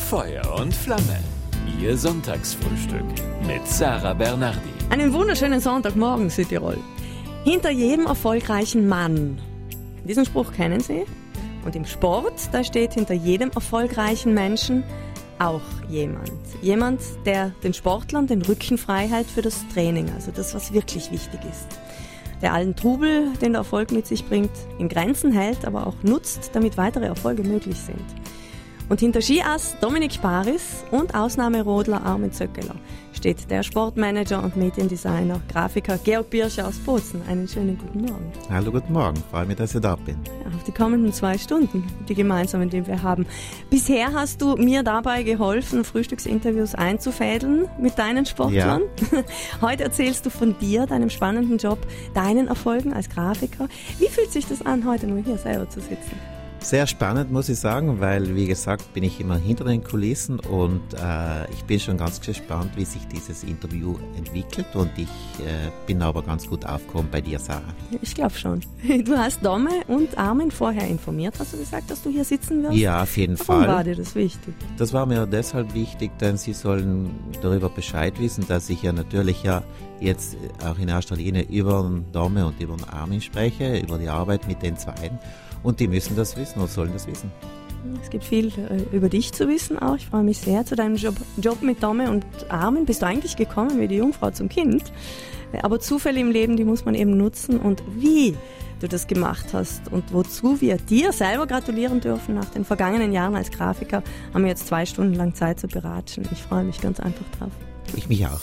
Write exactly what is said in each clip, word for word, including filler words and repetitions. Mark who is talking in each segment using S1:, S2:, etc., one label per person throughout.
S1: Feuer und Flamme. Ihr Sonntagsfrühstück mit Sarah Bernardi.
S2: Einen wunderschönen Sonntagmorgen, Südtirol. Hinter jedem erfolgreichen Mann. Diesen Spruch kennen Sie? Und im Sport, da steht hinter jedem erfolgreichen Menschen auch jemand. Jemand, der den Sportlern den Rücken frei hält für das Training, also das, was wirklich wichtig ist. Der allen Trubel, den der Erfolg mit sich bringt, in Grenzen hält, aber auch nutzt, damit weitere Erfolge möglich sind. Und hinter Skiass Dominik Paris und Ausnahmerodler Armin Zöckeler steht der Sportmanager und Mediendesigner, Grafiker Georg Birscher aus Bozen. Einen schönen guten Morgen.
S3: Hallo, guten Morgen. Freue mich, dass ich da bin.
S2: Ja, auf die kommenden zwei Stunden, die gemeinsamen, die wir haben. Bisher hast du mir dabei geholfen, Frühstücksinterviews einzufädeln mit deinen Sportlern. Ja. Heute erzählst du von dir, deinem spannenden Job, deinen Erfolgen als Grafiker. Wie fühlt sich das an, heute nur hier selber zu sitzen?
S3: Sehr spannend, muss ich sagen, weil, wie gesagt, bin ich immer hinter den Kulissen und äh, ich bin schon ganz gespannt, wie sich dieses Interview entwickelt und ich äh, bin aber ganz gut aufgekommen bei dir, Sarah.
S2: Ich glaube schon. Du hast Dome und Armin vorher informiert, hast du gesagt, dass du hier sitzen wirst?
S3: Ja, auf jeden
S2: Warum
S3: Fall.
S2: Warum war dir das wichtig?
S3: Das war mir deshalb wichtig, denn sie sollen darüber Bescheid wissen, dass ich ja natürlich ja jetzt auch in erster Linie über den Dome und über den Armin spreche, über die Arbeit mit den Zweien. Und die müssen das wissen oder sollen das wissen.
S2: Es gibt viel äh, über dich zu wissen auch. Ich freue mich sehr zu deinem Job, Job mit Dome und Armin. Bist du eigentlich gekommen wie die Jungfrau zum Kind. Aber Zufälle im Leben, die muss man eben nutzen. Und wie du das gemacht hast und wozu wir dir selber gratulieren dürfen nach den vergangenen Jahren als Grafiker, haben wir jetzt zwei Stunden lang Zeit zu beratschen. Ich freue mich ganz einfach drauf.
S3: Ich mich auch.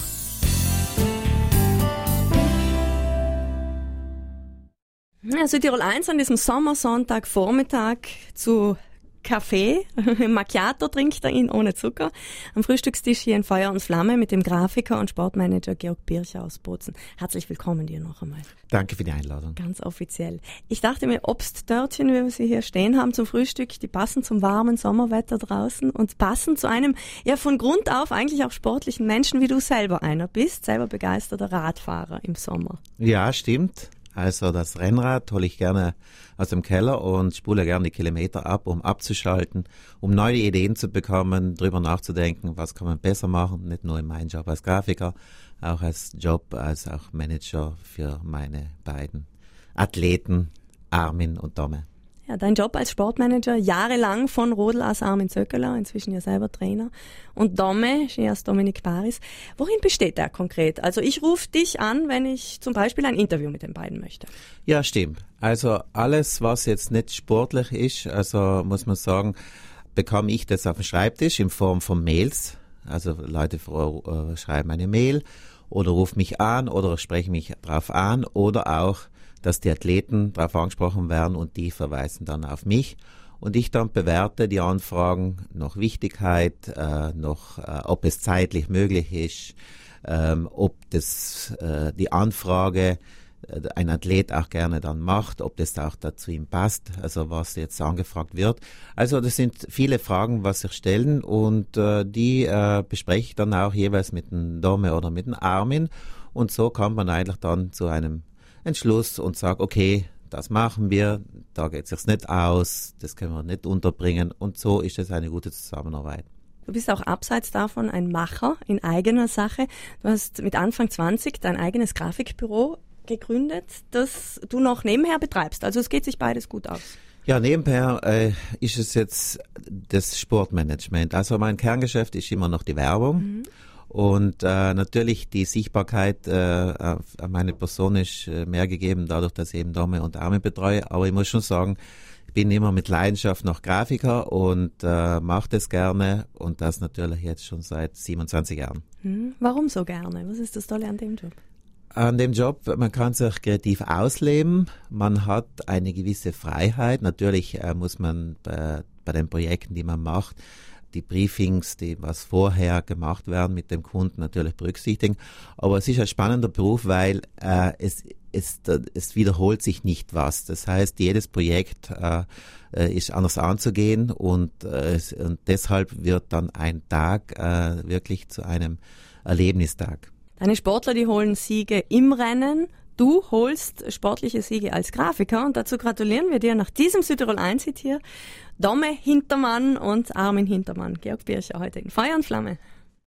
S2: Ja, Südtirol eins an diesem Sommersonntagvormittag zu Kaffee. Macchiato trinkt er ihn ohne Zucker. Am Frühstückstisch hier in Feuer und Flamme mit dem Grafiker und Sportmanager Georg Birscher aus Bozen. Herzlich willkommen dir noch einmal.
S3: Danke für die Einladung.
S2: Ganz offiziell. Ich dachte mir, Obsttörtchen, wie wir sie hier stehen haben zum Frühstück, die passen zum warmen Sommerwetter draußen und passen zu einem, ja von Grund auf eigentlich auch sportlichen Menschen, wie du selber einer bist, selber begeisterter Radfahrer im Sommer.
S3: Ja, stimmt. Also das Rennrad hole ich gerne aus dem Keller und spule gerne die Kilometer ab, um abzuschalten, um neue Ideen zu bekommen, drüber nachzudenken, was kann man besser machen, nicht nur in meinem Job als Grafiker, auch als Job, als auch Manager für meine beiden Athleten, Armin und Dome.
S2: Ja, dein Job als Sportmanager, jahrelang von Rodelass Armin Zöckeler, inzwischen ja selber Trainer, und Dome, Skiass Dominik Paris. Worin besteht der konkret? Also ich rufe dich an, wenn ich zum Beispiel ein Interview mit den beiden möchte.
S3: Ja, stimmt. Also alles, was jetzt nicht sportlich ist, also muss man sagen, bekomme ich das auf den Schreibtisch in Form von Mails. Also Leute äh, schreiben eine Mail oder rufen mich an oder sprechen mich drauf an oder auch dass die Athleten darauf angesprochen werden und die verweisen dann auf mich und ich dann bewerte die Anfragen nach Wichtigkeit, äh, noch, äh, ob es zeitlich möglich ist, ähm, ob das äh, die Anfrage äh, ein Athlet auch gerne dann macht, ob das auch dazu ihm passt, also was jetzt angefragt wird. Also das sind viele Fragen, was sich stellen und äh, die äh, bespreche ich dann auch jeweils mit dem Dome oder mit dem Armin und so kommt man eigentlich dann zu einem Entschluss und sage, okay, das machen wir, da geht es sich nicht aus, das können wir nicht unterbringen und so ist es eine gute Zusammenarbeit.
S2: Du bist auch abseits davon ein Macher in eigener Sache. Du hast mit Anfang zwanzig dein eigenes Grafikbüro gegründet, das du noch nebenher betreibst. Also es geht sich beides gut aus.
S3: Ja, nebenher äh, ist es jetzt das Sportmanagement. Also mein Kerngeschäft ist immer noch die Werbung. Mhm. Und äh, natürlich die Sichtbarkeit äh, auf meine Person ist äh, mehr gegeben, dadurch, dass ich eben Dome und Armin betreue. Aber ich muss schon sagen, ich bin immer mit Leidenschaft noch Grafiker und äh, mache das gerne und das natürlich jetzt schon seit siebenundzwanzig Jahren.
S2: Hm, warum so gerne? Was ist das Tolle an dem Job?
S3: An dem Job, man kann sich kreativ ausleben, man hat eine gewisse Freiheit. Natürlich äh, muss man bei, bei den Projekten, die man macht, die Briefings, die was vorher gemacht werden mit dem Kunden natürlich berücksichtigen. Aber es ist ein spannender Beruf, weil äh, es, es, es wiederholt sich nicht was. Das heißt, jedes Projekt äh, ist anders anzugehen und, äh, und deshalb wird dann ein Tag äh, wirklich zu einem Erlebnistag.
S2: Deine Sportler, die holen Siege im Rennen du holst sportliche Siege als Grafiker und dazu gratulieren wir dir nach diesem Südtirol eins Hit hier. Domme Hintermann und Armin Hintermann. Georg Bircher heute in Feuer und Flamme.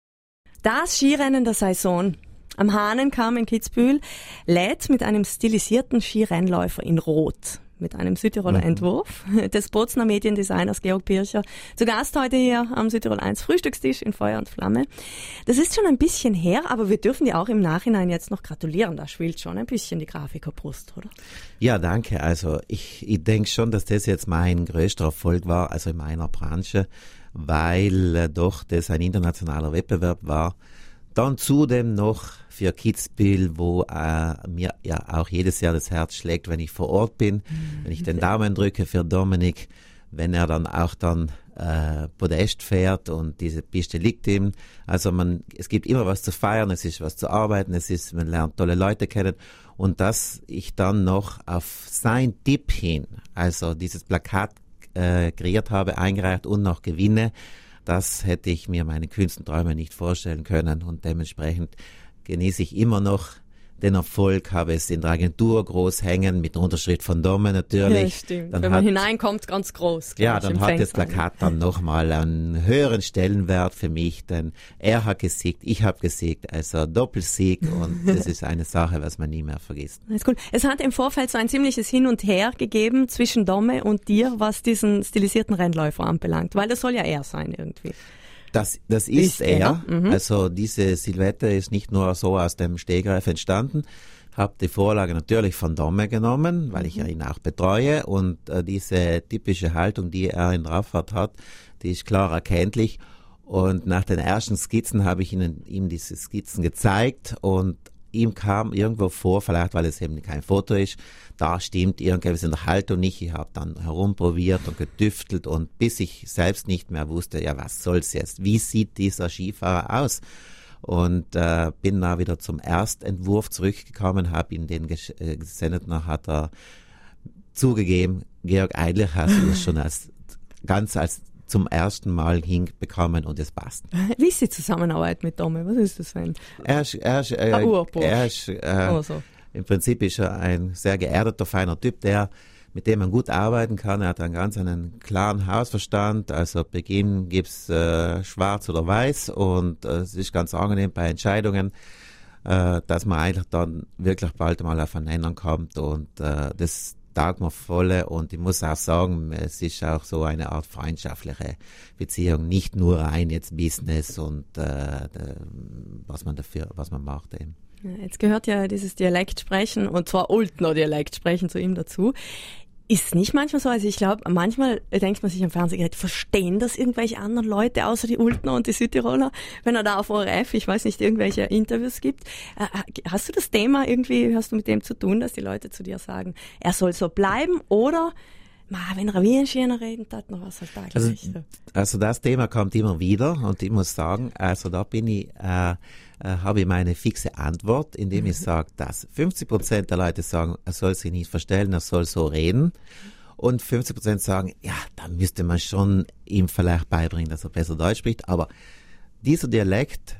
S2: Das Skirennen der Saison am Hahnenkamm in Kitzbühel lädt mit einem stilisierten Skirennläufer in Rot, mit einem Südtiroler mhm. Entwurf des Bozner Mediendesigners Georg Bircher. Zu Gast heute hier am Südtirol eins Frühstückstisch in Feuer und Flamme. Das ist schon ein bisschen her, aber wir dürfen dir auch im Nachhinein jetzt noch gratulieren. Da schwillt schon ein bisschen die Grafikerbrust, oder?
S3: Ja, danke. Also ich, ich denke schon, dass das jetzt mein größter Erfolg war, also in meiner Branche, weil äh, doch das ein internationaler Wettbewerb war. Dann zudem noch für Kitzbühel, wo äh, mir ja auch jedes Jahr das Herz schlägt, wenn ich vor Ort bin, mhm. wenn ich den Daumen drücke für Dominik, wenn er dann auch dann äh, Podest fährt und diese Piste liegt ihm. Also man, es gibt immer was zu feiern, es ist was zu arbeiten, es ist, man lernt tolle Leute kennen und dass ich dann noch auf sein Tipp hin, also dieses Plakat äh, kreiert habe, eingereicht und noch gewinne, das hätte ich mir meine kühnsten Träume nicht vorstellen können und dementsprechend genieße ich immer noch den Erfolg, habe es in der Agentur groß hängen, mit Unterschrift von Domme natürlich.
S2: Ja, stimmt.
S3: Dann
S2: Wenn
S3: hat,
S2: man hineinkommt, ganz groß.
S3: Ja, dann hat das Plakat dann nochmal einen höheren Stellenwert für mich, denn er hat gesiegt, ich habe gesiegt, also Doppelsieg und das ist eine Sache, was man nie mehr vergisst.
S2: Das ist cool. Es hat im Vorfeld so ein ziemliches Hin und Her gegeben zwischen Domme und dir, was diesen stilisierten Rennläufer anbelangt, weil das soll ja er sein irgendwie.
S3: Das, das ist, ist er.
S2: er. Mhm.
S3: Also diese Silhouette ist nicht nur so aus dem Stegreif entstanden. Habe die Vorlage natürlich von Domme genommen, weil ich ja ihn auch betreue. Und äh, diese typische Haltung, die er in Raffahrt hat, die ist klar erkenntlich. Und nach den ersten Skizzen habe ich ihnen, ihm diese Skizzen gezeigt und ihm kam irgendwo vor, vielleicht weil es eben kein Foto ist, da stimmt irgendwas in der Haltung nicht. Ich habe dann herumprobiert und getüftelt und bis ich selbst nicht mehr wusste, ja was soll's jetzt, wie sieht dieser Skifahrer aus? Und äh, bin da wieder zum Erstentwurf zurückgekommen, habe ihm den ges- äh, gesendet, dann hat er zugegeben, Georg, eigentlich hast du das schon als ganz als zum ersten Mal hinbekommen und es passt.
S2: Wie ist die Zusammenarbeit mit Domme? Was ist das für ein?
S3: Er ist, er ist, äh, er ist äh,
S2: oh, so.
S3: Im Prinzip ist er ein sehr geerdeter, feiner Typ, der mit dem man gut arbeiten kann. Er hat einen ganz einen klaren Hausverstand. Also bei ihm gibt's äh, schwarz oder weiß und äh, es ist ganz angenehm bei Entscheidungen, äh, dass man eigentlich dann wirklich bald mal auf einen Nenner kommt und äh, das taugt mir voll und ich muss auch sagen, es ist auch so eine Art freundschaftliche Beziehung, nicht nur rein jetzt Business und äh, was man dafür, was man macht eben.
S2: Ja, jetzt gehört ja dieses Dialektsprechen und zwar Ultner Dialektsprechen zu ihm dazu. Ist nicht manchmal so, also ich glaube, manchmal denkt man sich am Fernsehgerät, verstehen das irgendwelche anderen Leute außer die Ultner und die Südtiroler, wenn er da auf O R F, ich weiß nicht, irgendwelche Interviews gibt. Hast du das Thema irgendwie, hast du mit dem zu tun, dass die Leute zu dir sagen, er soll so bleiben oder wenn er wie ein Schöner reden hat, noch was als Tag.
S3: Also, also das Thema kommt immer wieder und ich muss sagen, also da bin ich, äh, äh, habe ich meine fixe Antwort, indem ich sage, dass fünfzig Prozent der Leute sagen, er soll sich nicht verstellen, er soll so reden. Und fünfzig Prozent sagen, ja, da müsste man schon ihm vielleicht beibringen, dass er besser Deutsch spricht. Aber dieser Dialekt,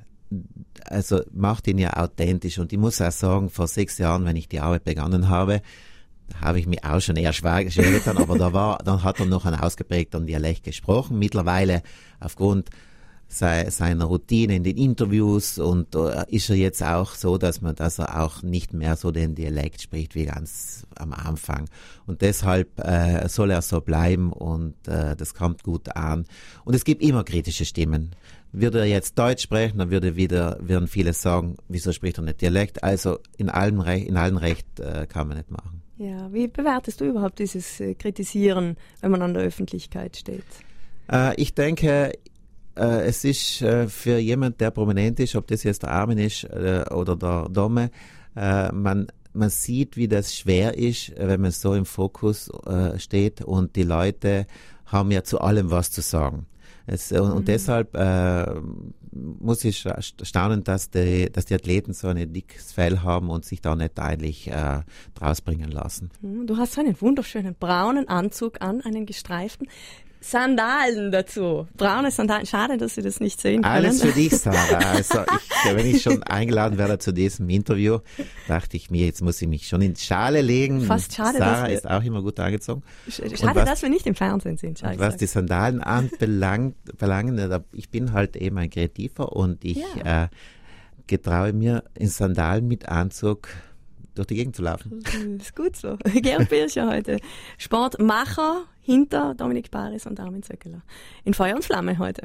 S3: also macht ihn ja authentisch. Und ich muss auch sagen, vor sechs Jahren, wenn ich die Arbeit begonnen habe, habe ich mich auch schon eher schwer getan, aber da war, dann hat er noch einen ausgeprägten Dialekt gesprochen. Mittlerweile aufgrund sei, seiner Routine in den Interviews und uh, ist er jetzt auch so, dass man, dass er auch nicht mehr so den Dialekt spricht wie ganz am Anfang. Und deshalb äh, soll er so bleiben und äh, das kommt gut an. Und es gibt immer kritische Stimmen. Würde er jetzt Deutsch sprechen, dann würde wieder, würden viele sagen, wieso spricht er nicht Dialekt? Also in allem Recht, in allen Recht äh, kann man nicht machen.
S2: Ja, wie bewertest du überhaupt dieses äh, Kritisieren, wenn man an der Öffentlichkeit steht?
S3: Äh, ich denke, äh, es ist äh, für jemand, der prominent ist, ob das jetzt der Armin ist äh, oder der Domme, äh, man, man sieht, wie das schwer ist, wenn man so im Fokus äh, steht und die Leute haben ja zu allem was zu sagen. Es, und, mhm. und deshalb äh, muss ich staunen, dass die, dass die Athleten so ein dickes Fell haben und sich da nicht eigentlich äh, draus bringen lassen.
S2: Du hast so einen wunderschönen braunen Anzug an, einen gestreiften. Sandalen dazu. Braune Sandalen. Schade, dass Sie das nicht sehen können.
S3: Alles für dich, Sarah. Also ich, wenn ich schon eingeladen werde zu diesem Interview, dachte ich mir, jetzt muss ich mich schon in die Schale legen.
S2: Fast schade,
S3: Sarah
S2: dass wir,
S3: ist auch immer gut angezogen.
S2: Schade, was, dass wir nicht im Fernsehen sind.
S3: Und was die Sandalen anbelangt, verlangen, ich bin halt eben ein Kreativer und ich ja. äh, getraue mir in Sandalen mit Anzug durch die Gegend zu laufen.
S2: Das ist gut so. Georg Pirscher heute. Sportmacher hinter Dominik Baris und Armin Zöckeler. In Feuer und Flamme heute.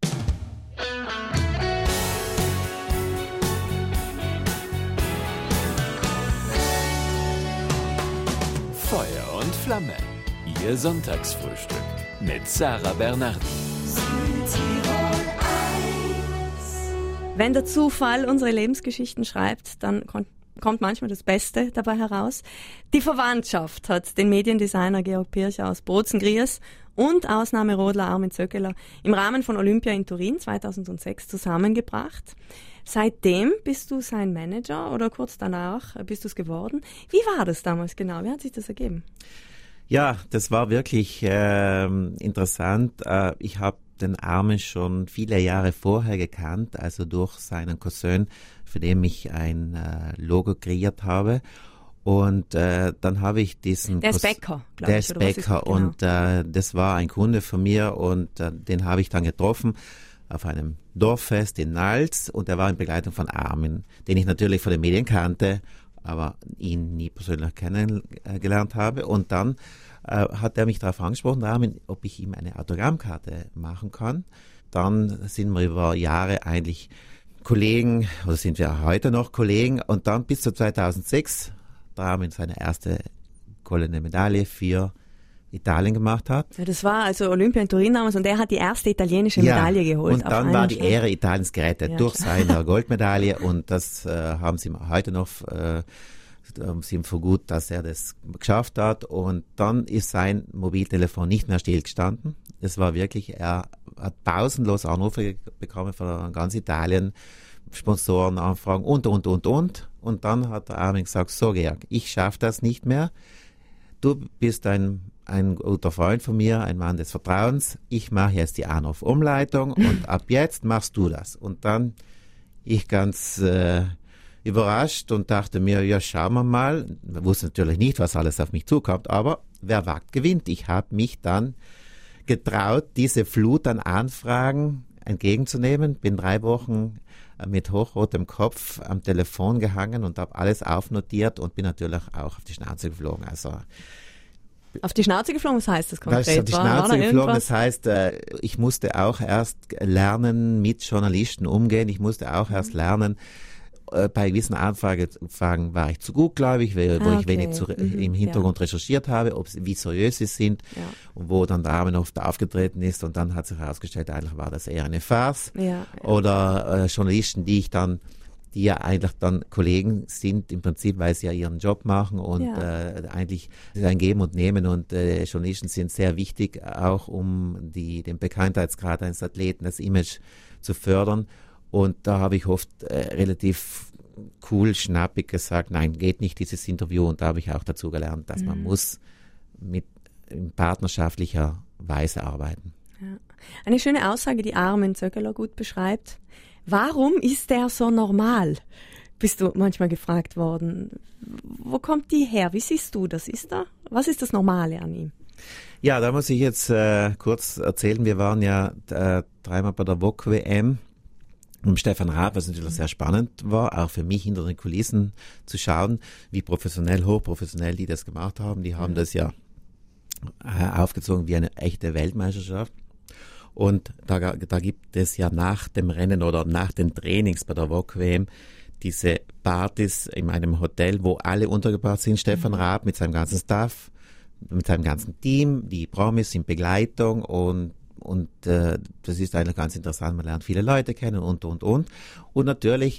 S1: Feuer und Flamme. Ihr Sonntagsfrühstück mit Sarah Bernardi.
S2: Wenn der Zufall unsere Lebensgeschichten schreibt, dann kommt kommt manchmal das Beste dabei heraus. Die Verwandtschaft hat den Mediendesigner Georg Pirscher aus Bozen-Gries und Ausnahmerodler Armin Zöckeler im Rahmen von Olympia in Turin zweitausendsechs zusammengebracht. Seitdem bist du sein Manager oder kurz danach bist du es geworden. Wie war das damals genau? Wie hat sich das ergeben?
S3: Ja, das war wirklich äh, interessant. Äh, ich habe den Armin schon viele Jahre vorher gekannt, also durch seinen Cousin, für den ich ein äh, Logo kreiert habe. Und äh, dann habe ich diesen...
S2: Der ist Bäcker, glaube
S3: Der
S2: ich.
S3: ist Bäcker genau. Und äh, das war ein Kunde von mir und äh, den habe ich dann getroffen auf einem Dorffest in Nals und er war in Begleitung von Armin, den ich natürlich von den Medien kannte, aber ihn nie persönlich kennengelernt habe. Und dann äh, hat er mich darauf angesprochen, Armin, ob ich ihm eine Autogrammkarte machen kann. Dann sind wir über Jahre eigentlich Kollegen, oder sind wir heute noch Kollegen. Und dann bis zu zweitausendsechs, da Armin seine erste goldene Medaille für Italien gemacht hat.
S2: Ja, das war also Olympia in Turin damals und er hat die erste italienische
S3: ja,
S2: Medaille geholt.
S3: Und dann war die Schritt. Ehre Italiens gerettet ja, durch klar. seine Goldmedaille und das äh, haben sie heute noch äh, sie ihm für gut, dass er das geschafft hat. Und dann ist sein Mobiltelefon nicht mehr stillgestanden. Es war wirklich, er hat pausenlos Anrufe bekommen von ganz Italien, Sponsoren, Anfragen und, und, und, und. Und dann hat der Armin gesagt, so Georg, ich schaffe das nicht mehr. Du bist ein, ein guter Freund von mir, ein Mann des Vertrauens. Ich mache jetzt die Anrufumleitung und ab jetzt machst du das. Und dann ich ganz äh, überrascht und dachte mir, ja, schauen wir mal. Ich wusste natürlich nicht, was alles auf mich zukommt, aber wer wagt, gewinnt. Ich habe mich dann getraut, diese Flut an Anfragen entgegenzunehmen. Bin drei Wochen mit hochrotem Kopf am Telefon gehangen und habe alles aufnotiert und bin natürlich auch auf die Schnauze geflogen. Also
S2: auf die Schnauze geflogen, was heißt das konkret?
S3: Auf die Schnauze war, war geflogen, das heißt, ich musste auch erst lernen, mit Journalisten umgehen. Ich musste auch erst lernen, bei gewissen Anfragen war ich zu gut, glaube ich, wo ah, okay. ich wenig zu, mhm, im Hintergrund ja. recherchiert habe, ob sie, wie seriös sie sind ja. und wo dann der Armin oft aufgetreten ist und dann hat sich herausgestellt, eigentlich war das eher eine Farce. Ja, ja. Oder äh, Journalisten, die ich dann, die ja eigentlich dann Kollegen sind, im Prinzip, weil sie ja ihren Job machen und ja. äh, eigentlich ein Geben und Nehmen und äh, Journalisten sind sehr wichtig, auch um die, den Bekanntheitsgrad eines Athleten, das Image zu fördern. Und da habe ich oft äh, relativ cool, schnappig gesagt, nein, geht nicht dieses Interview. Und da habe ich auch dazu gelernt, dass mhm. man muss mit in partnerschaftlicher Weise arbeiten.
S2: Ja. Eine schöne Aussage, die Armin Zöckeler gut beschreibt. Warum ist der so normal? Bist du manchmal gefragt worden. Wo kommt die her? Wie siehst du das? Ist da? Was ist das Normale an ihm?
S3: Ja, da muss ich jetzt äh, kurz erzählen. Wir waren ja äh, dreimal bei der W O C W M. Und Stefan Raab, was natürlich sehr spannend war, auch für mich hinter den Kulissen zu schauen, wie professionell, hochprofessionell die das gemacht haben. Die haben das ja aufgezogen wie eine echte Weltmeisterschaft. Und da, da gibt es ja nach dem Rennen oder nach den Trainings bei der W O C W M diese Partys in einem Hotel, wo alle untergebracht sind. Stefan Raab mit seinem ganzen Staff, mit seinem ganzen Team, die Promis in Begleitung und Und äh, das ist eigentlich ganz interessant, man lernt viele Leute kennen und, und, und. Und natürlich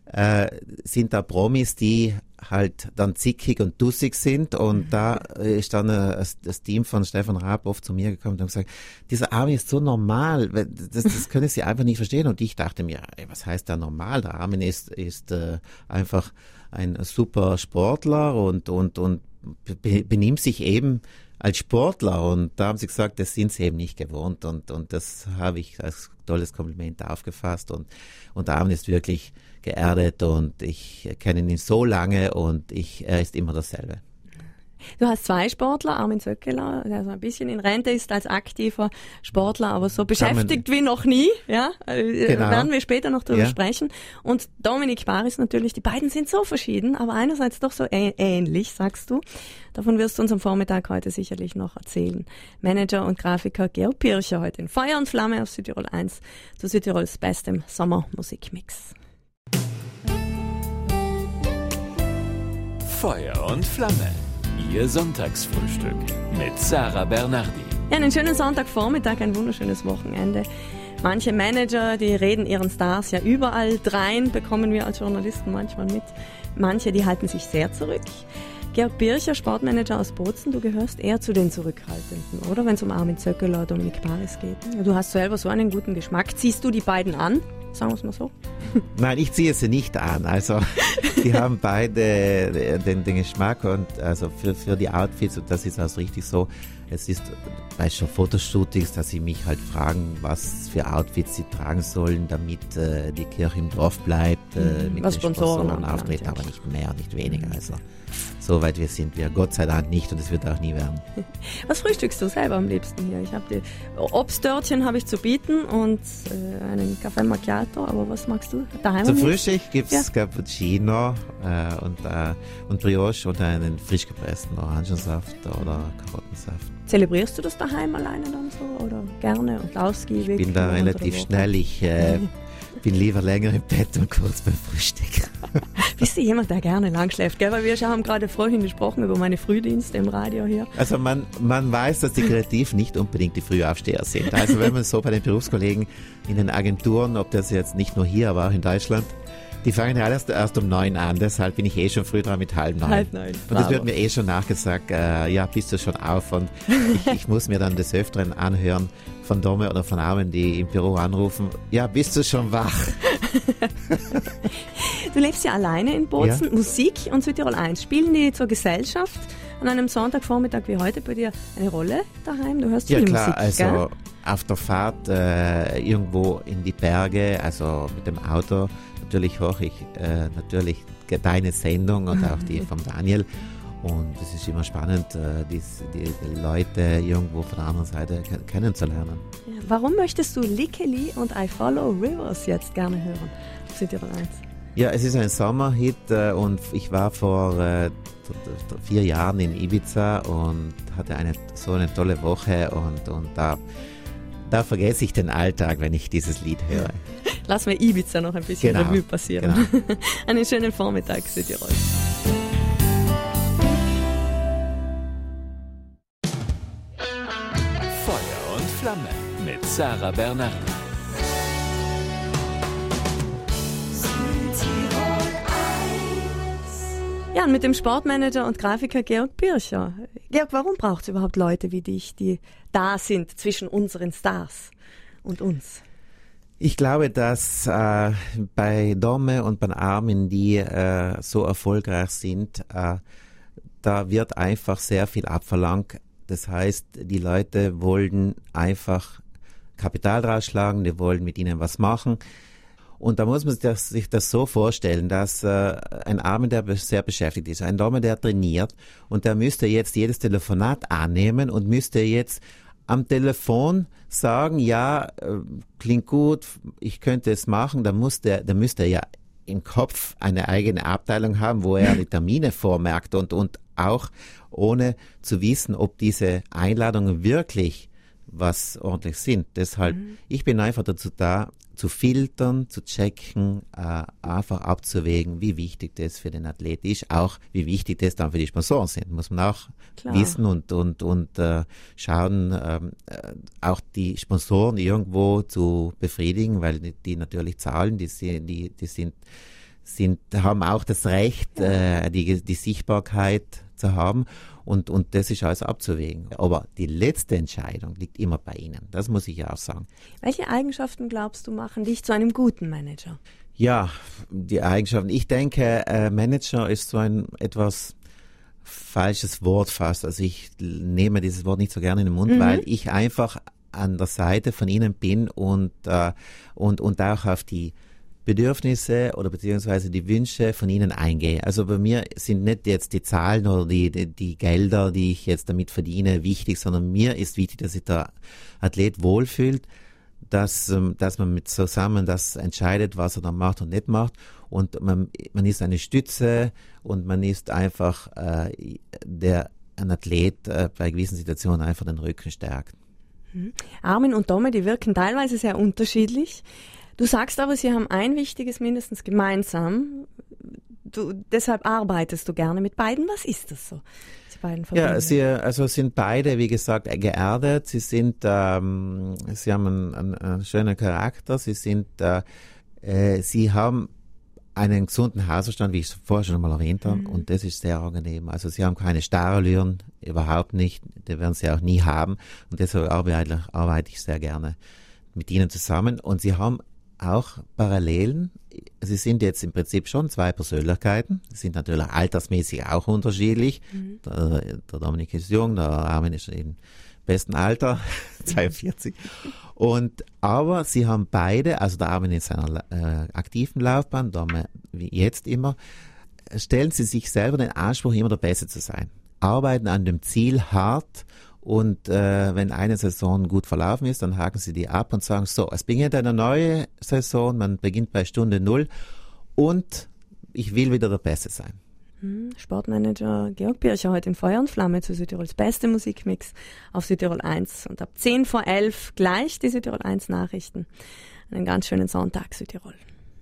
S3: äh, sind da Promis, die halt dann zickig und dussig sind und da ist dann äh, das Team von Stefan Raab oft zu mir gekommen und haben gesagt, dieser Armin ist so normal, das, das können sie einfach nicht verstehen und ich dachte mir, ey, was heißt da normal? Der Armin ist, ist äh, einfach ein super Sportler und, und, und be- benimmt sich eben als Sportler und da haben sie gesagt, das sind sie eben nicht gewohnt und, und das habe ich als tolles Kompliment aufgefasst und, und der Armin ist wirklich geerdet und ich kenne ihn so lange und ich, er ist immer dasselbe.
S2: Du hast zwei Sportler, Armin Zöckeler, der so ein bisschen in Rente ist als aktiver Sportler, aber so beschäftigt wie noch nie, ja, genau. Werden wir später noch darüber ja. sprechen. Und Dominik Baris natürlich, die beiden sind so verschieden, aber einerseits doch so ä- ähnlich, sagst du. Davon wirst du uns am Vormittag heute sicherlich noch erzählen. Manager und Grafiker Georg Pircher heute in Feuer und Flamme auf Südtirol eins zu Südtirols bestem Sommermusikmix.
S1: Feuer und Flamme. Ihr Sonntagsfrühstück mit Sarah Bernardi.
S2: Ja, einen schönen Sonntagvormittag, ein wunderschönes Wochenende. Manche Manager, die reden ihren Stars ja überall drein, bekommen wir als Journalisten manchmal mit. Manche, die halten sich sehr zurück. Georg Pircher, Sportmanager aus Bozen, du gehörst eher zu den Zurückhaltenden, oder? Wenn es um Armin Zöckeler, Dominik Baris geht. Du hast selber so einen guten Geschmack. Ziehst du die beiden an? Sagen wir es mal so.
S3: Nein, ich ziehe sie nicht an. Also, die haben beide den, den Geschmack und also für, für die Outfits, und das ist also richtig so. Es ist bei schon Fotoshootings, dass sie mich halt fragen, was für Outfits sie tragen sollen, damit äh, die Kirche im Dorf bleibt, äh, mit
S2: was
S3: den
S2: Sponsoren,
S3: Sponsoren auftreten, aber nicht mehr, nicht weniger. Also, so weit wir sind wir, Gott sei Dank nicht und es wird auch nie werden.
S2: Was frühstückst du selber am liebsten hier? Ich habe die Obstdörtchen habe ich zu bieten und äh, einen Café Macchiato, aber was magst du daheim?
S3: Zum Frühstück gibt es
S2: ja.
S3: Cappuccino äh, und, äh, und Brioche und einen frisch gepressten Orangensaft oder Karottensaft.
S2: Zelebrierst du das daheim alleine dann so oder gerne und ausgiebig?
S3: Ich bin da relativ schnell, ich äh, bin lieber länger im Bett und kurz beim Frühstück.
S2: Bist du jemand, der gerne lang schläft, gell? Weil wir haben gerade vorhin gesprochen über meine Frühdienste im Radio hier.
S3: Also man, man weiß, dass die Kreativen nicht unbedingt die Frühaufsteher sind. Also wenn man so bei den Berufskollegen in den Agenturen, ob das jetzt nicht nur hier, aber auch in Deutschland, die fangen ja erst, erst um neun an, deshalb bin ich eh schon früh dran mit halb neun.
S2: Halb neun.
S3: Und es wird mir eh schon nachgesagt, äh, ja, bist du schon auf? Und ich, ich muss mir dann des Öfteren anhören von Dome oder von Armen, die im Büro anrufen, ja, bist du schon wach?
S2: Du lebst ja alleine in Bozen, ja. Musik und Südtirol eins. Spielen die zur Gesellschaft an einem Sonntagvormittag wie heute bei dir eine Rolle daheim? Du hörst viel
S3: ja, klar,
S2: Musik,
S3: also
S2: gell?
S3: Auf der Fahrt äh, irgendwo in die Berge, also mit dem Auto, natürlich höre ich äh, natürlich deine Sendung und auch die von Daniel. Und es ist immer spannend, äh, die, die, die Leute irgendwo von der anderen Seite k- kennenzulernen.
S2: Ja, warum möchtest du Likely und I Follow Rivers jetzt gerne hören? Südtirol eins.
S3: Ja, es ist ein Sommerhit äh, und ich war vor äh, vier Jahren in Ibiza und hatte eine so eine tolle Woche und, und da, da vergesse ich den Alltag, wenn ich dieses Lied höre.
S2: Lass mir Ibiza noch ein bisschen
S3: genau,
S2: Revue passieren.
S3: Genau.
S2: Einen schönen Vormittag, Südtirol.
S1: Feuer und Flamme mit Sarah Bernardi.
S2: Ja, und mit dem Sportmanager und Grafiker Georg Pircher. Georg, warum braucht es überhaupt Leute wie dich, die da sind zwischen unseren Stars und uns?
S3: Ich glaube, dass äh, bei Dome und bei Armin, die äh, so erfolgreich sind, äh, da wird einfach sehr viel abverlangt. Das heißt, die Leute wollen einfach Kapital drausschlagen, die wollen mit ihnen was machen. Und da muss man sich das, sich das so vorstellen, dass äh, ein Armin, der sehr beschäftigt ist, ein Dome, der trainiert und der müsste jetzt jedes Telefonat annehmen und müsste jetzt am Telefon sagen, ja, äh, klingt gut, ich könnte es machen, dann muss der, dann müsste er ja im Kopf eine eigene Abteilung haben, wo er die Termine vormerkt und, und auch ohne zu wissen, ob diese Einladungen wirklich was ordentlich sind. Deshalb, mhm. ich bin einfach dazu da, zu filtern, zu checken, äh, einfach abzuwägen, wie wichtig das für den Athlet ist, auch wie wichtig das dann für die Sponsoren sind, muss man auch Klar. wissen und und und äh, schauen, ähm, äh, auch die Sponsoren irgendwo zu befriedigen, weil die, die natürlich zahlen, die die die sind sind, haben auch das Recht, äh, die, die Sichtbarkeit zu haben. Und, und das ist alles abzuwägen. Aber die letzte Entscheidung liegt immer bei Ihnen. Das muss ich ja auch sagen.
S2: Welche Eigenschaften, glaubst du, machen dich zu einem guten Manager?
S3: Ja, die Eigenschaften. Ich denke, äh, Manager ist so ein etwas falsches Wort fast. Also ich nehme dieses Wort nicht so gerne in den Mund, mhm. weil ich einfach an der Seite von Ihnen bin und, äh, und, und auch auf die Bedürfnisse oder beziehungsweise die Wünsche von Ihnen eingehe. Also bei mir sind nicht jetzt die Zahlen oder die, die, die Gelder, die ich jetzt damit verdiene, wichtig, sondern mir ist wichtig, dass sich der Athlet wohlfühlt, dass, dass man mit zusammen das entscheidet, was er dann macht und nicht macht. Und man, man ist eine Stütze und man ist einfach äh, der, ein Athlet äh, bei gewissen Situationen einfach den Rücken stärkt.
S2: Mhm. Armin und Domme, die wirken teilweise sehr unterschiedlich. Du sagst aber, sie haben ein Wichtiges mindestens gemeinsam. Du, deshalb arbeitest du gerne mit beiden. Was ist das so? Die beiden
S3: ja, sie also sind beide, wie gesagt, geerdet. Sie sind, ähm, sie haben einen, einen, einen schönen Charakter. Sie sind, äh, äh, sie haben einen gesunden Hausverstand, wie ich es vorher schon mal erwähnt habe, mhm. und das ist sehr angenehm. Also sie haben keine Starrlüren, überhaupt nicht. Die werden sie auch nie haben. Und deshalb arbeite, arbeite ich sehr gerne mit ihnen zusammen. Und sie haben auch Parallelen. Sie sind jetzt im Prinzip schon zwei Persönlichkeiten. Sie sind natürlich altersmäßig auch unterschiedlich. Mhm. Der, der Dominik ist jung, der Armin ist im besten Alter, zweiundvierzig. Und, aber sie haben beide, also der Armin in seiner äh, aktiven Laufbahn, Dominik wie jetzt immer, stellen sie sich selber den Anspruch, immer der Beste zu sein. Arbeiten an dem Ziel hart. Und äh, wenn eine Saison gut verlaufen ist, dann haken sie die ab und sagen, so, es beginnt eine neue Saison, man beginnt bei Stunde Null und ich will wieder der Beste sein.
S2: Sportmanager Georg Bircher heute in Feuer und Flamme zu Südtirols beste Musikmix auf Südtirol eins. Und ab zehn vor elf gleich die Südtirol eins Nachrichten. Einen ganz schönen Sonntag, Südtirol.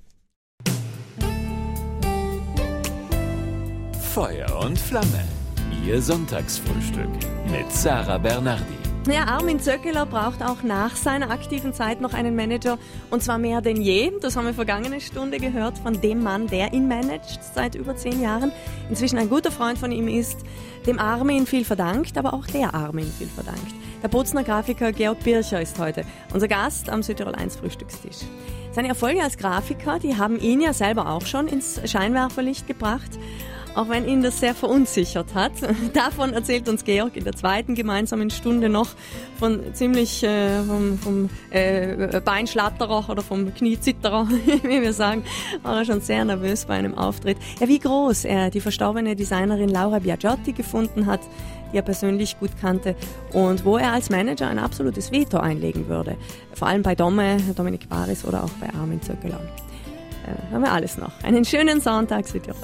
S1: Feuer und Flamme. Ihr Sonntagsfrühstück mit Sarah Bernardi.
S2: Ja, Armin Zöckeler braucht auch nach seiner aktiven Zeit noch einen Manager und zwar mehr denn je. Das haben wir vergangene Stunde gehört von dem Mann, der ihn managt seit über zehn Jahren. Inzwischen ein guter Freund von ihm ist, dem Armin viel verdankt, aber auch der Armin viel verdankt. Der Bozner Grafiker Georg Bircher ist heute unser Gast am Südtirol eins Frühstückstisch. Seine Erfolge als Grafiker, die haben ihn ja selber auch schon ins Scheinwerferlicht gebracht. Auch wenn ihn das sehr verunsichert hat. Davon erzählt uns Georg in der zweiten gemeinsamen Stunde noch von ziemlich äh, vom, vom äh, Beinschlatterer oder vom Kniezitterer, wie wir sagen, war er schon sehr nervös bei einem Auftritt. Ja, wie groß er die verstorbene Designerin Laura Biagiotti gefunden hat, die er persönlich gut kannte und wo er als Manager ein absolutes Veto einlegen würde. Vor allem bei Domme, Dominik Baris oder auch bei Armin Zöckeler. Äh, haben wir alles noch. Einen schönen Sonntag, Südtirol.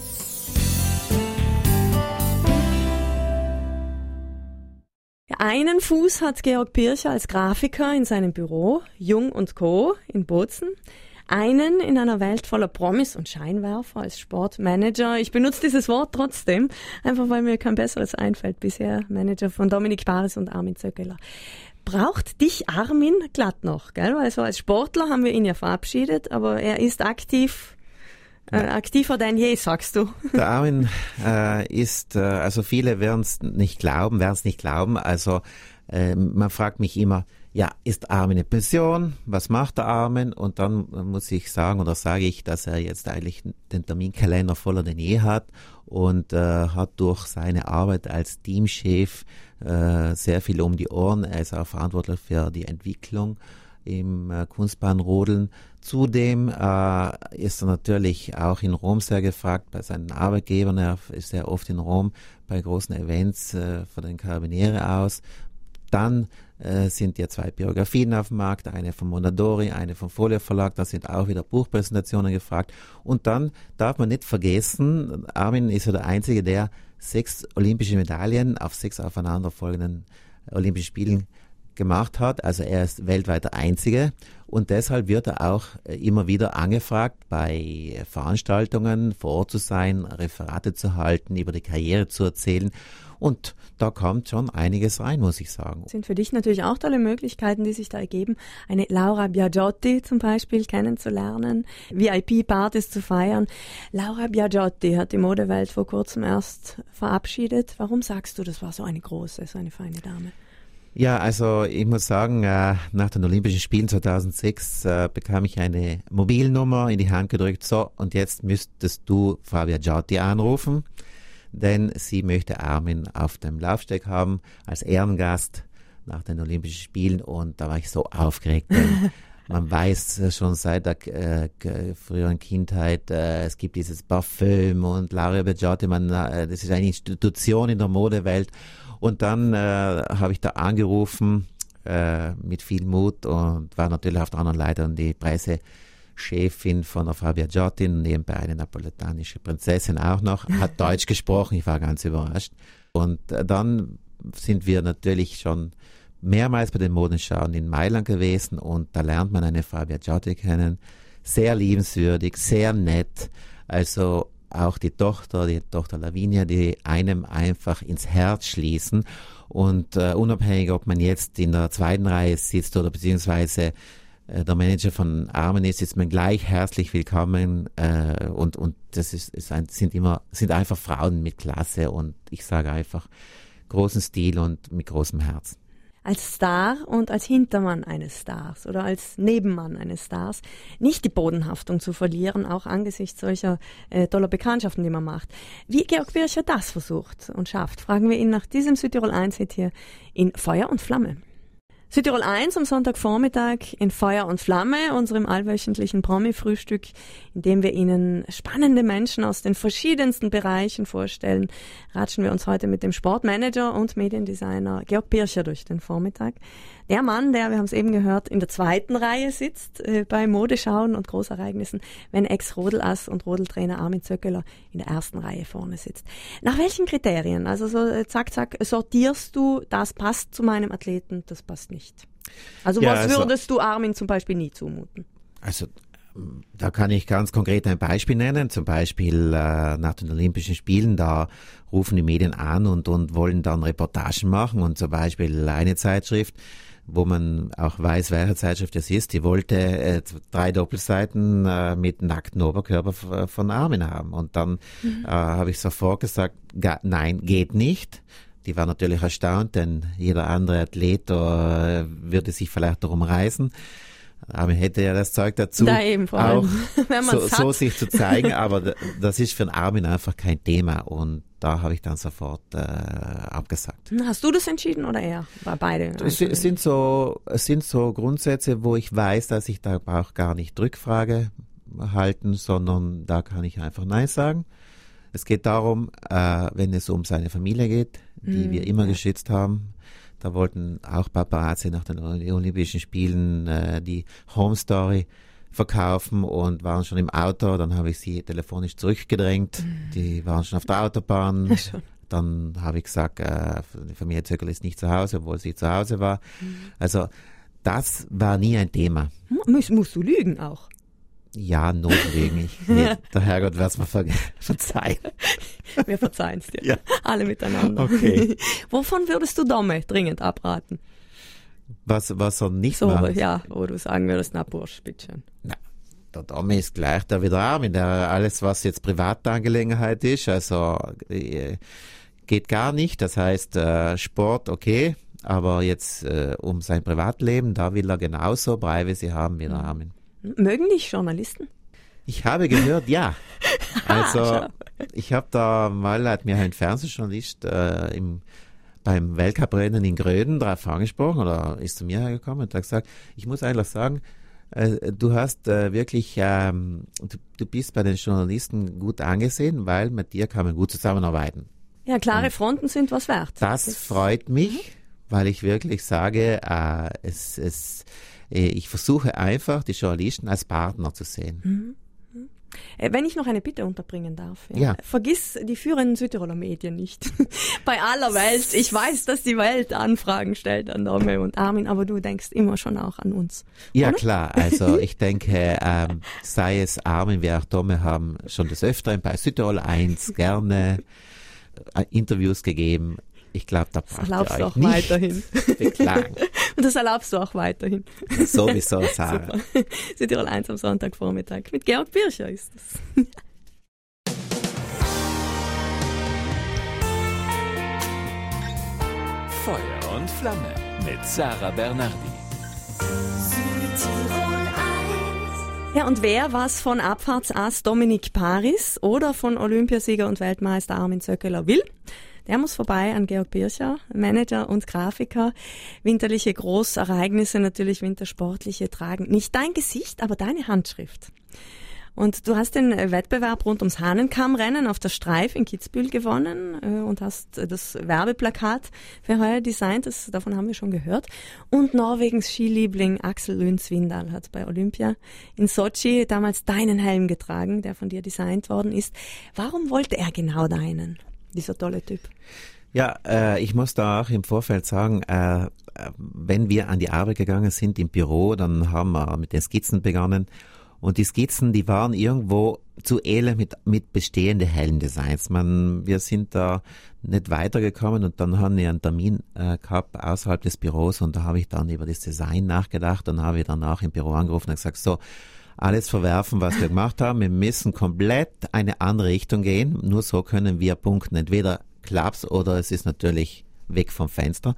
S2: Einen Fuß hat Georg Bircher als Grafiker in seinem Büro, Jung und Co. in Bozen. Einen in einer Welt voller Promis und Scheinwerfer als Sportmanager. Ich benutze dieses Wort trotzdem, einfach weil mir kein besseres einfällt bisher. Manager von Dominik Baris und Armin Zöckeler. Braucht dich Armin glatt noch, gell? Weil so als Sportler haben wir ihn ja verabschiedet, aber er ist aktiv. Äh, aktiver denn je, sagst du.
S3: Der Armin äh, ist, äh, also viele werden es nicht glauben, werden es nicht glauben. Also äh, man fragt mich immer, ja, ist Armin in Pension? Was macht der Armin? Und dann muss ich sagen oder sage ich, dass er jetzt eigentlich den Terminkalender voller denn je hat und äh, hat durch seine Arbeit als Teamchef äh, sehr viel um die Ohren. Er ist auch verantwortlich für die Entwicklung im äh, Kunstbahnrodeln. Zudem äh, ist er natürlich auch in Rom sehr gefragt bei seinen Arbeitgebern. Er ist sehr oft in Rom bei großen Events äh, von den Carabinieri aus. Dann äh, sind ja zwei Biografien auf dem Markt, eine von Mondadori, eine vom Folio Verlag. Da sind auch wieder Buchpräsentationen gefragt. Und dann darf man nicht vergessen, Armin ist ja der Einzige, der sechs olympische Medaillen auf sechs aufeinanderfolgenden Olympischen Spielen gemacht hat. Also er ist weltweit der Einzige Und deshalb wird er auch immer wieder angefragt, bei Veranstaltungen vor Ort zu sein, Referate zu halten, über die Karriere zu erzählen. Und da kommt schon einiges rein, muss ich sagen.
S2: Das sind für dich natürlich auch tolle Möglichkeiten, die sich da ergeben. Eine Laura Biagiotti zum Beispiel kennenzulernen, V I P-Partys zu feiern. Laura Biagiotti hat die Modewelt vor kurzem erst verabschiedet. Warum sagst du, das war so eine große, so eine feine Dame?
S3: Ja, also ich muss sagen, äh, nach den Olympischen Spielen zweitausendsechs äh, bekam ich eine Mobilnummer in die Hand gedrückt. So, und jetzt müsstest du Frau Biagiotti anrufen, denn sie möchte Armin auf dem Laufsteg haben als Ehrengast nach den Olympischen Spielen. Und da war ich so aufgeregt, denn man weiß schon seit der äh, früheren Kindheit, äh, es gibt dieses Parfüm und Laura Biagiotti, man, äh, das ist eine Institution in der Modewelt. Und dann äh, habe ich da angerufen äh, mit viel Mut und war natürlich auf der anderen Leitung die Pressechefin von der Frau Biagiotti, nebenbei eine napolitanische Prinzessin auch noch, hat Deutsch gesprochen, ich war ganz überrascht. Und äh, dann sind wir natürlich schon mehrmals bei den Modenschauen in Mailand gewesen und da lernt man eine Frau Biagiotti kennen, sehr liebenswürdig, sehr nett, also auch die Tochter, die Tochter Lavinia, die einem einfach ins Herz schließen und äh, unabhängig, ob man jetzt in der zweiten Reihe sitzt oder beziehungsweise äh, der Manager von Armin ist, ist man gleich herzlich willkommen äh, und und das ist, ist ein, sind immer sind einfach Frauen mit Klasse und ich sage einfach großen Stil und mit großem Herzen.
S2: Als Star und als Hintermann eines Stars oder als Nebenmann eines Stars nicht die Bodenhaftung zu verlieren, auch angesichts solcher äh, toller Bekanntschaften, die man macht. Wie Georg Bircher das versucht und schafft, fragen wir ihn nach diesem Südtirol eins Hit hier in Feuer und Flamme. Südtirol eins am Sonntagvormittag in Feuer und Flamme, unserem allwöchentlichen Promi-Frühstück, in dem wir Ihnen spannende Menschen aus den verschiedensten Bereichen vorstellen, ratschen wir uns heute mit dem Sportmanager und Mediendesigner Georg Bircher durch den Vormittag. Der Mann, der, wir haben es eben gehört, in der zweiten Reihe sitzt äh, bei Modeschauen und Großereignissen, wenn Ex-Rodelass und Rodeltrainer Armin Zöckeler in der ersten Reihe vorne sitzt. Nach welchen Kriterien, also so äh, zack, zack, sortierst du, das passt zu meinem Athleten, das passt nicht? Also ja, was also, würdest du Armin zum Beispiel nie zumuten?
S3: Also da kann ich ganz konkret ein Beispiel nennen, zum Beispiel äh, nach den Olympischen Spielen, da rufen die Medien an und, und wollen dann Reportagen machen und zum Beispiel eine Zeitschrift, wo man auch weiß, welche Zeitschrift es ist, die wollte äh, drei Doppelseiten äh, mit nackten Oberkörper von Armin haben. Und dann mhm. äh, habe ich sofort gesagt, ga, nein, geht nicht. Die war natürlich erstaunt, denn jeder andere Athlet äh, würde sich vielleicht darum reißen. Armin hätte ja das Zeug dazu,
S2: da eben vor allem,
S3: auch
S2: wenn
S3: so, so sich zu zeigen, aber das ist für den Armin einfach kein Thema und da habe ich dann sofort äh, abgesagt.
S2: Hast du das entschieden oder er? Bei beide?
S3: Es, es, sind so, es sind so Grundsätze, wo ich weiß, dass ich da auch gar nicht Rückfrage halten, sondern da kann ich einfach Nein sagen. Es geht darum, äh, wenn es um seine Familie geht, die mm, wir immer ja. geschützt haben. Da wollten auch Paparazzi nach den Olympischen Spielen äh, die Home Story verkaufen und waren schon im Auto. Dann habe ich sie telefonisch zurückgedrängt. Mhm. Die waren schon auf der Autobahn. Ja, schon. Dann habe ich gesagt, äh, die Familie Zöckerl ist nicht zu Hause, obwohl sie zu Hause war. Mhm. Also das war nie ein Thema.
S2: Muss, musst du lügen auch?
S3: Ja, notlügen. Nee, der Herrgott wird es mir ver- verzeihen.
S2: Wir verzeihen es dir.
S3: Ja.
S2: Alle miteinander.
S3: Okay.
S2: Wovon würdest du Domme dringend abraten?
S3: Was, was er nicht
S2: so,
S3: macht?
S2: Ja, wo du sagen würdest, na Bursch, bitte.
S3: Na, der Domme ist gleich da wieder Armin. Der, alles, was jetzt Privatangelegenheit ist, also äh, geht gar nicht. Das heißt, äh, Sport, okay, aber jetzt äh, um sein Privatleben, da will er genauso Privacy haben wie der mhm. Armin.
S2: Mögen dich Journalisten?
S3: Ich habe gehört, ja. Also ich habe da mal, hat mir ein Fernsehjournalist äh, im, beim Weltcuprennen in Gröden darauf angesprochen oder ist zu mir hergekommen und hat gesagt, ich muss eigentlich sagen, äh, du hast äh, wirklich, ähm, du, du bist bei den Journalisten gut angesehen, weil mit dir kann man gut zusammenarbeiten.
S2: Ja, klare und Fronten sind was wert.
S3: Das, das freut mich, mhm. weil ich wirklich sage, äh, es, es ich versuche einfach, die Journalisten als Partner zu sehen.
S2: Mhm. Wenn ich noch eine Bitte unterbringen darf. Ja.
S3: Ja.
S2: Vergiss die führenden Südtiroler Medien nicht. Bei aller Welt. Ich weiß, dass die Welt Anfragen stellt an Domme und Armin, aber du denkst immer schon auch an uns.
S3: Ja,
S2: oder?
S3: klar. Also ich denke, ähm, sei es Armin wie auch Domme haben schon des Öfteren bei Südtirol eins gerne äh, Interviews gegeben. Ich glaube, da
S2: Das
S3: braucht
S2: erlaubst
S3: ihr
S2: du
S3: euch
S2: auch
S3: nicht
S2: weiterhin.
S3: beklagen.
S2: Und das erlaubst du auch weiterhin.
S3: Sowieso, Sarah.
S2: Super. Südtirol eins am Sonntagvormittag. Mit Georg Bircher ist das.
S1: Feuer und Flamme mit Sarah Bernardi.
S2: Ja, und wer was von Abfahrtsass Dominik Paris oder von Olympiasieger und Weltmeister Armin Zöckeler will, der muss vorbei an Georg Bircher, Manager und Grafiker. Winterliche Großereignisse, natürlich wintersportliche, tragen nicht dein Gesicht, aber deine Handschrift. Und du hast den Wettbewerb rund ums Hahnenkammrennen auf der Streif in Kitzbühel gewonnen äh, und hast das Werbeplakat für heuer designt, das, davon haben wir schon gehört. Und Norwegens Skiliebling Axel Lund Svindal hat bei Olympia in Sochi damals deinen Helm getragen, der von dir designt worden ist. Warum wollte er genau deinen, dieser tolle Typ?
S3: Ja, äh, ich muss da auch im Vorfeld sagen, äh, wenn wir an die Arbeit gegangen sind im Büro, dann haben wir mit den Skizzen begonnen. Und die Skizzen, die waren irgendwo zu ähnlich mit, mit bestehenden Helmdesigns. Man, wir sind da nicht weitergekommen und dann haben wir einen Termin äh, gehabt außerhalb des Büros und da habe ich dann über das Design nachgedacht und habe ich danach im Büro angerufen und gesagt, so, alles verwerfen, was wir gemacht haben. Wir müssen komplett eine andere Richtung gehen. Nur so können wir punkten. Entweder klappt's oder es ist natürlich weg vom Fenster.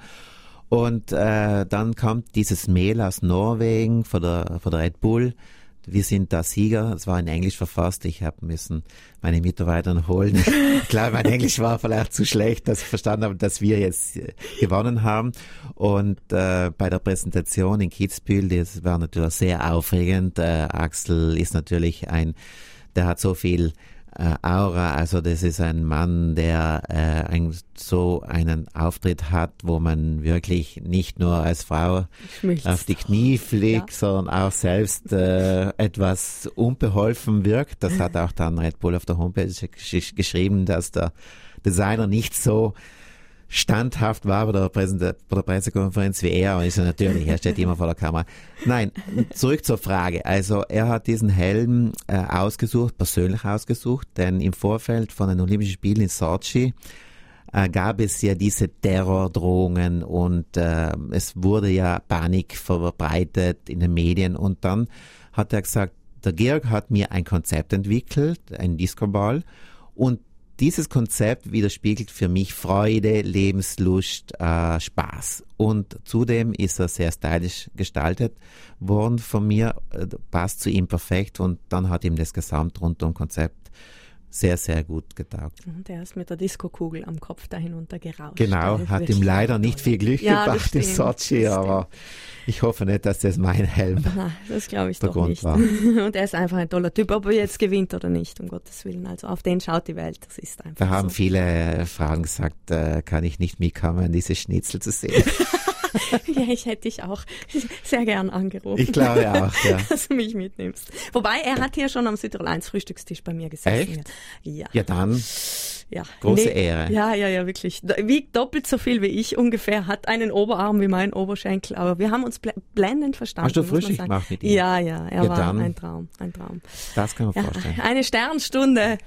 S3: Und äh, dann kommt dieses Mail aus Norwegen von der, von der Red Bull. Wir sind da Sieger. Es war in Englisch verfasst. Ich habe müssen meine Mitarbeiter holen. Ich glaube, mein Englisch war vielleicht zu schlecht, dass ich verstanden habe, dass wir jetzt gewonnen haben. Und äh, bei der Präsentation in Kitzbühel, das war natürlich sehr aufregend. Äh, Axel ist natürlich ein, der hat so viel äh, Aura. Also das ist ein Mann, der äh, ein, so einen Auftritt hat, wo man wirklich nicht nur als Frau
S2: Schmilzt.
S3: auf die Knie fliegt, ja, sondern auch selbst äh, etwas unbeholfen wirkt. Das hat auch dann Red Bull auf der Homepage gesch- geschrieben, dass der Designer nicht so standhaft war bei der, Präsent- bei der Pressekonferenz wie er, und ist er natürlich, er steht immer vor der Kamera. Nein, zurück zur Frage. Also er hat diesen Helm äh, ausgesucht, persönlich ausgesucht, denn im Vorfeld von den Olympischen Spielen in Sochi äh, gab es ja diese Terrordrohungen und äh, es wurde ja Panik verbreitet in den Medien und dann hat er gesagt, der Georg hat mir ein Konzept entwickelt, ein Discoball, und dieses Konzept widerspiegelt für mich Freude, Lebenslust, äh, Spaß. Und zudem ist er sehr stylisch gestaltet worden von mir, äh, passt zu ihm perfekt, und dann hat ihm das Gesamtrundum-Konzept sehr, sehr gut getaugt.
S2: Und er ist mit der Diskokugel am Kopf da hinunter gerauscht.
S3: Genau,
S2: Das
S3: hat
S2: wird
S3: ihm
S2: wirklich
S3: leider
S2: toll.
S3: nicht viel Glück
S2: Ja, das
S3: gebracht in
S2: stimmt,
S3: Sochi,
S2: das
S3: aber ich hoffe nicht, dass das mein Helm
S2: Na, das glaube ich
S3: der
S2: doch
S3: Grund
S2: nicht.
S3: war.
S2: Und er ist einfach ein toller Typ, ob er jetzt gewinnt oder nicht, um Gottes Willen. Also auf den schaut die Welt, das ist einfach
S3: Da haben
S2: so.
S3: viele Frauen gesagt, äh, kann ich nicht mitkommen, diese Schnitzel zu sehen.
S2: Ja, ich hätte dich auch sehr gern angerufen.
S3: Ich glaube auch, ja.
S2: Dass du mich mitnimmst. Wobei, er hat hier schon am Südtirol eins Frühstückstisch bei mir gesessen.
S3: Echt?
S2: Ja.
S3: Ja, dann
S2: Ja.
S3: große Ehre.
S2: Ja, ja, ja, wirklich. Wiegt doppelt so viel wie ich ungefähr, hat einen Oberarm wie mein Oberschenkel, aber wir haben uns bl- blendend verstanden.
S3: Hast du
S2: muss man
S3: Frühstück
S2: sagen.
S3: gemacht mit ihm?
S2: Ja, ja, er
S3: Ja,
S2: war
S3: dann.
S2: ein Traum, ein Traum.
S3: Das kann man
S2: Ja,
S3: vorstellen.
S2: eine Sternstunde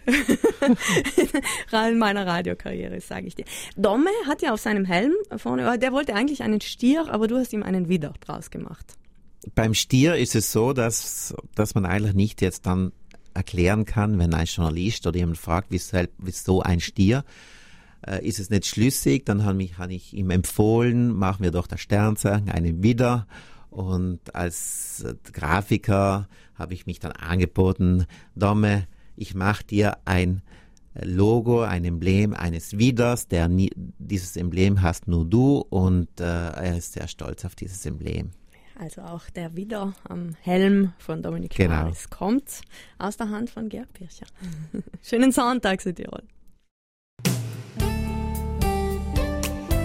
S2: in meiner Radiokarriere, sage ich dir. Domme hat ja auf seinem Helm vorne, der wollte eigentlich einen Stier, aber du hast ihm einen Widder draus gemacht.
S3: Beim Stier ist es so, dass, dass man eigentlich nicht jetzt dann erklären kann, wenn ein Journalist oder jemand fragt, wieso, wieso ein Stier, äh, ist es nicht schlüssig, dann habe ich, hab ich ihm empfohlen, machen wir doch das Sternzeichen, einen Widder. Und als äh, Grafiker habe ich mich dann angeboten, Domme, ich mache dir ein Logo, ein Emblem eines Widders, der nie, dieses Emblem hast nur du, und äh, er ist sehr stolz auf dieses Emblem.
S2: Also auch der Widder am Helm von Dominik
S3: Genau.
S2: Paris kommt aus der Hand von Georg Bircher. Schönen Sonntag, Südtirol.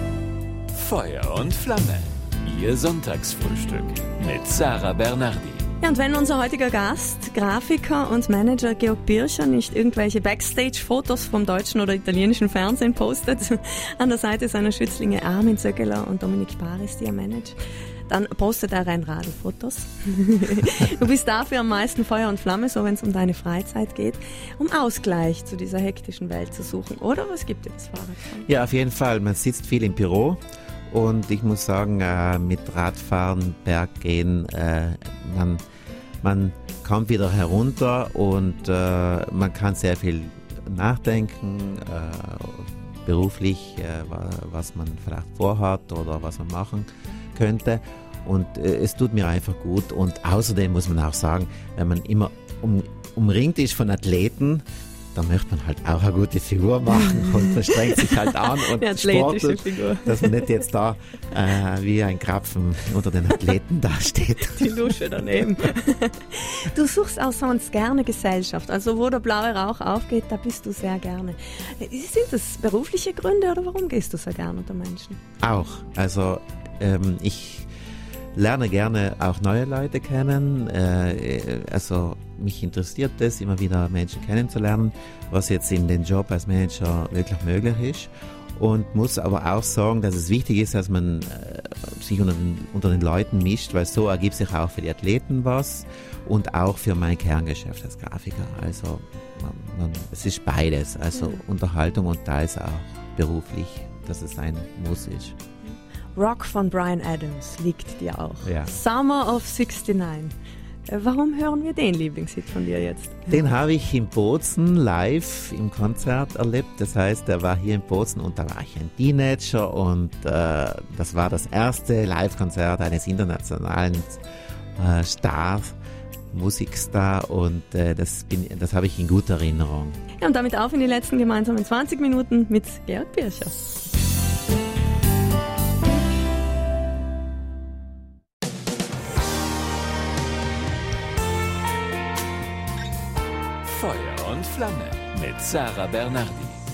S1: Feuer und Flamme. Ihr Sonntagsfrühstück mit Sarah Bernardi.
S2: Ja, und wenn unser heutiger Gast, Grafiker und Manager Georg Bircher, nicht irgendwelche Backstage-Fotos vom deutschen oder italienischen Fernsehen postet, an der Seite seiner Schützlinge Armin Zöggeler und Dominik Paris, die er managt, dann postet er Rennradl-Fotos. Du bist dafür am meisten Feuer und Flamme, so wenn es um deine Freizeit geht, um Ausgleich zu dieser hektischen Welt zu suchen. Oder was gibt dir das Fahrradfahren?
S3: Ja, auf jeden Fall. Man sitzt viel im Büro und ich muss sagen, äh, mit Radfahren, Berggehen, äh, man, man kommt wieder herunter und äh, man kann sehr viel nachdenken, äh, beruflich, äh, was man vielleicht vorhat oder was man machen könnte, und äh, es tut mir einfach gut. Und außerdem muss man auch sagen, wenn man immer um, umringt ist von Athleten, dann möchte man halt auch eine gute Figur machen und man strengt sich halt an und sportelt, dass man nicht jetzt da äh, wie ein Krapfen unter den Athleten dasteht.
S2: Die Lusche daneben. Du suchst auch sonst gerne Gesellschaft, also wo der blaue Rauch aufgeht, da bist du sehr gerne. Sind das berufliche Gründe oder warum gehst du so gerne unter Menschen?
S3: Auch, also ähm, ich lerne gerne auch neue Leute kennen, äh, also mich interessiert es, immer wieder Menschen kennenzulernen, was jetzt in den Job als Manager wirklich möglich ist, und muss aber auch sagen, dass es wichtig ist, dass man äh, sich unter den, unter den Leuten mischt, weil so ergibt sich auch für die Athleten was und auch für mein Kerngeschäft als Grafiker. Also man, man, es ist beides, also mhm. Unterhaltung und teils auch beruflich, dass es ein Muss ist.
S2: Rock von Bryan Adams liegt dir auch.
S3: Ja.
S2: Summer of sixty-nine. Warum hören wir den Lieblingshit von dir jetzt?
S3: Den habe ich in Bozen live im Konzert erlebt. Das heißt, er war hier in Bozen und da war ich ein Teenager und äh, das war das erste Live-Konzert eines internationalen äh, Stars, Musikstar, und äh, das, bin, das habe ich in guter Erinnerung.
S2: Ja, und damit auf in die letzten gemeinsamen zwanzig Minuten mit Georg Bircher.
S1: Feuer und Flamme mit Sarah Bernardi.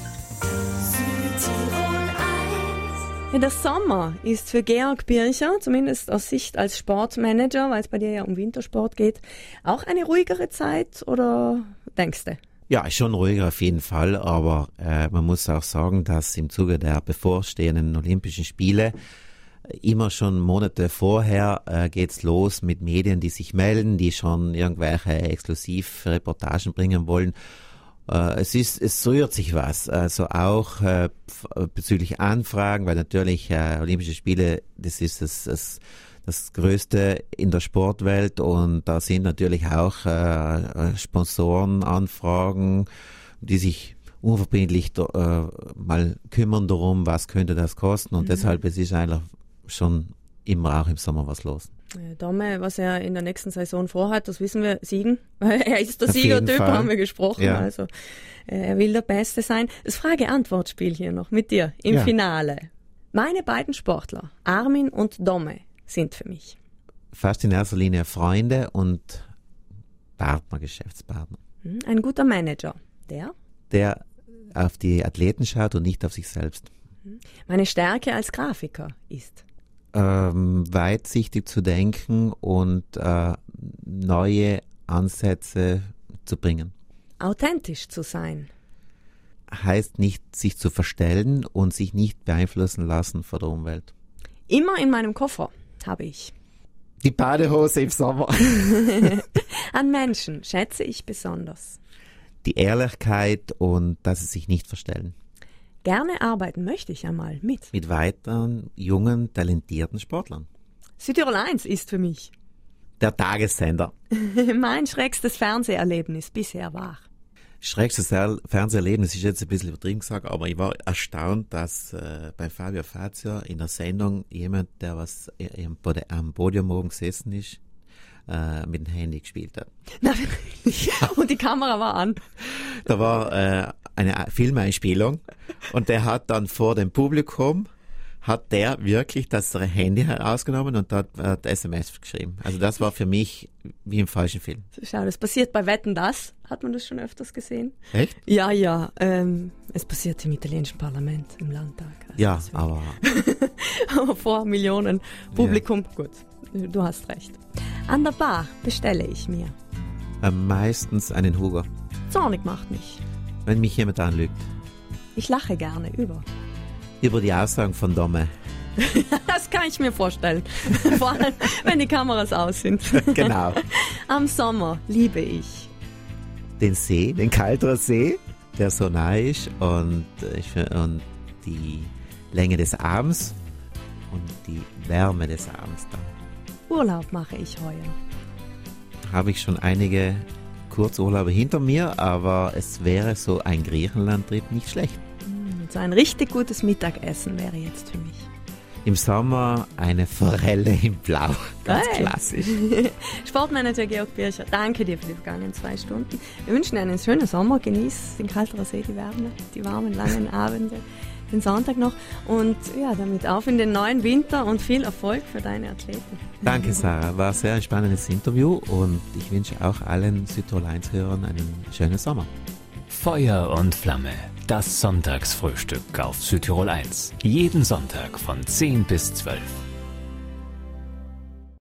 S2: Ja, der Sommer ist für Georg Bircher, zumindest aus Sicht als Sportmanager, weil es bei dir ja um Wintersport geht, auch eine ruhigere Zeit, oder denkst du?
S3: Ja, schon ruhiger auf jeden Fall, aber äh, man muss auch sagen, dass im Zuge der bevorstehenden Olympischen Spiele immer schon Monate vorher äh, geht's los mit Medien, die sich melden, die schon irgendwelche Exklusivreportagen bringen wollen. Äh, es ist, es rührt sich was, also auch äh, bezüglich Anfragen, weil natürlich äh, Olympische Spiele, das ist das, das, das Größte in der Sportwelt, und da sind natürlich auch äh, Sponsorenanfragen, die sich unverbindlich äh, mal kümmern darum, was könnte das kosten, und mhm. deshalb es ist eigentlich schon immer auch im Sommer was los.
S2: Dome, was er in der nächsten Saison vorhat, das wissen wir, Siegen. Er ist der Siegertyp, haben wir gesprochen. Ja. Also er will der Beste sein. Das Frage-Antwort-Spiel hier noch mit dir im ja. Finale. Meine beiden Sportler, Armin und Dome, sind für mich
S3: fast in erster Linie Freunde und Partner, Geschäftspartner.
S2: Ein guter Manager. Der?
S3: Der auf die Athleten schaut und nicht auf sich selbst.
S2: Meine Stärke als Grafiker ist?
S3: Ähm, weitsichtig zu denken und äh, neue Ansätze zu bringen.
S2: Authentisch zu sein?
S3: Heißt nicht, sich zu verstellen und sich nicht beeinflussen lassen von der Umwelt.
S2: Immer in meinem Koffer habe ich
S3: die Badehose im Sommer.
S2: An Menschen schätze ich besonders
S3: die Ehrlichkeit und dass sie sich nicht verstellen.
S2: Gerne arbeiten möchte ich einmal mit.
S3: Mit weiteren, jungen, talentierten Sportlern.
S2: Südtirol eins ist für mich
S3: der Tagessender.
S2: Mein schrägstes Fernseherlebnis bisher war.
S3: Schrägstes Fernseherlebnis ist jetzt ein bisschen übertrieben gesagt, aber ich war erstaunt, dass äh, bei Fabio Fazio in der Sendung jemand, der was am Podium oben gesessen ist, äh, mit dem Handy gespielt hat.
S2: Na, wirklich? Und die Kamera war an.
S3: Da war äh, eine Filmeinspielung und der hat dann vor dem Publikum, hat der wirklich das Handy herausgenommen und hat, hat S M S geschrieben. Also das war für mich wie im falschen Film.
S2: Schau, das passiert bei Wetten, das hat man das schon öfters gesehen.
S3: Echt?
S2: Ja, ja. Ähm, es passiert im italienischen Parlament, im Landtag. Also
S3: ja, aber...
S2: aber vor Millionen Publikum, ja. Gut, du hast recht. An der Bar bestelle ich mir.
S3: Äh, meistens einen Hugo,
S2: Zornig macht mich.
S3: wenn mich jemand anlügt.
S2: Ich lache gerne über.
S3: Über die Aussagen von Domme.
S2: Das kann ich mir vorstellen. Vor allem, wenn die Kameras aus sind.
S3: Genau.
S2: Am Sommer liebe ich.
S3: Den See, den Kalterer See, der so nahe ist und, ich, find- und die Länge des Abends und die Wärme des Abends dann.
S2: Urlaub mache ich heuer.
S3: Habe ich schon einige Kurzurlaube hinter mir, aber es wäre so ein Griechenland-Trip nicht schlecht.
S2: So ein richtig gutes Mittagessen wäre jetzt für mich.
S3: Im Sommer eine Forelle im Blau, ganz
S2: Geil.
S3: klassisch.
S2: Sportmanager Georg Bircher, danke dir für die vergangenen zwei Stunden. Wir wünschen dir einen schönen Sommer, genieß den Kalterer See, die Wärme, die warmen, langen Abende, den Sonntag noch und ja, damit auf in den neuen Winter und viel Erfolg für deine Athleten.
S3: Danke, Sarah. War ein sehr spannendes Interview und ich wünsche auch allen Südtirol eins-Hörern einen schönen Sommer.
S1: Feuer und Flamme, das Sonntagsfrühstück auf Südtirol eins. Jeden Sonntag von zehn bis zwölf.